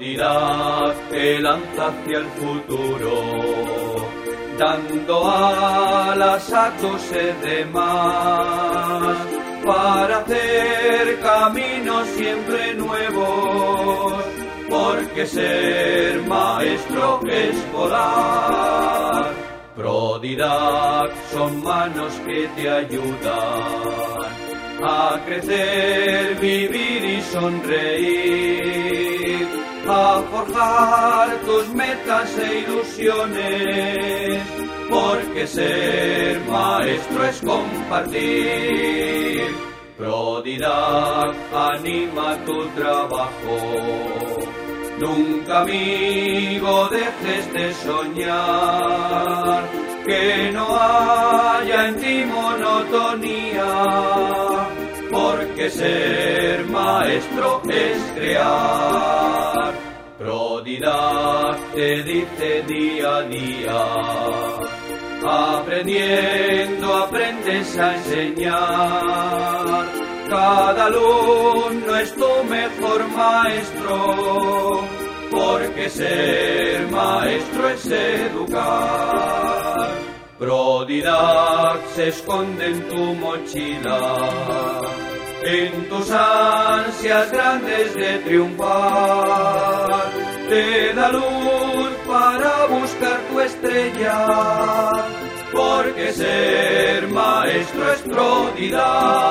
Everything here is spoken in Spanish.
Prodidac te lanza hacia el futuro, dando alas a tus demás, para hacer caminos siempre nuevos, porque ser maestro es volar. Prodidac son manos que te ayudan a crecer, vivir y sonreír, a forjar tus metas e ilusiones, porque ser maestro es compartir. Prodidac anima tu trabajo, nunca amigo dejes de soñar, que no haya en ti monotonía, porque ser maestro es crear. Prodidac te dice día a día, aprendiendo aprendes a enseñar, cada alumno es tu mejor maestro, porque ser maestro es educar. Prodidac se esconde en tu mochila, en tus ansias grandes de triunfar, te da luz para buscar tu estrella, porque ser maestro es Prodidac.